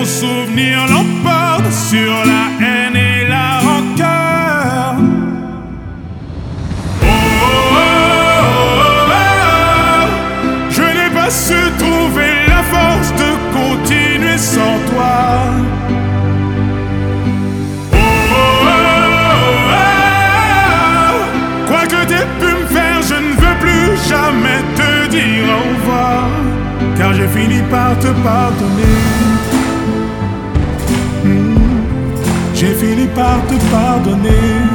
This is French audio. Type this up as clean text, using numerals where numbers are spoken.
souvenirs l'emportent sur la haine et la rancœur. Oh, oh, oh, oh, je n'ai pas su trouver la force de continuer sans toi. Oh, oh, oh, oh, quoi que t'aies pu me faire, je ne veux plus jamais te dire au revoir, car j'ai fini par te pardonner. J'ai fini par te pardonner.